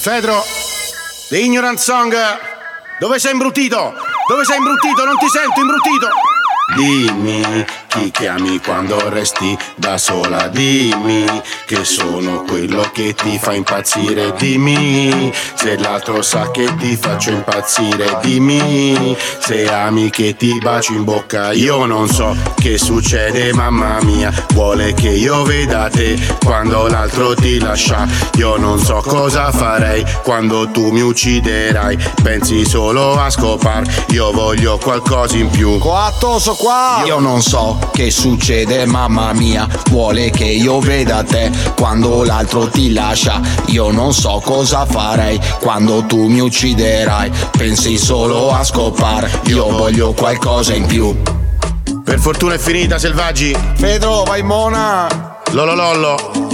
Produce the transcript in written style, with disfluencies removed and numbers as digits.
Fedro, The Ignorant Song. Dove sei imbruttito? Dove sei imbruttito? Non ti sento imbruttito. Dimmi chi chiami quando resti da sola. Dimmi che sono quello che ti fa impazzire. Dimmi se l'altro sa che ti faccio impazzire. Dimmi se ami che ti bacio in bocca. Io non so che succede, mamma mia. Vuole che io veda te quando l'altro ti lascia. Io non so cosa farei quando tu mi ucciderai. Pensi solo a scopar. Io voglio qualcosa in più. Coatto, qua. Io non so che succede, mamma mia. Vuole che io veda te quando l'altro ti lascia. Io non so cosa farei quando tu mi ucciderai. Pensi solo a scopar. Io voglio qualcosa in più. Per fortuna è finita, Selvaggi. Pedro, vai mona. Lollo.